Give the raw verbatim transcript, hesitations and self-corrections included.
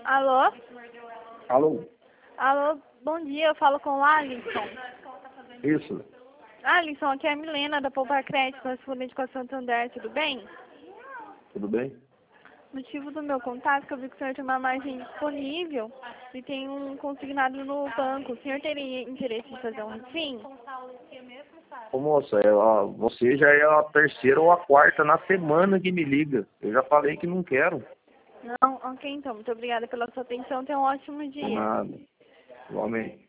Alô? Alô? Alô, bom dia, eu falo com o Alisson. Isso. Alisson, aqui é a Milena da Poupa Crédito, correspondente com a Santander, tudo bem? Tudo bem? O motivo do meu contato é que eu vi que o senhor tem uma margem disponível e tem um consignado no banco. O senhor teria interesse em fazer um refim? Ô moça, é, ó, você já é a terceira ou a quarta na semana que me liga. Eu já falei que não quero. Não? Ok, então. Muito obrigada pela sua atenção. Tenha um ótimo Por dia. nada. Igualmente.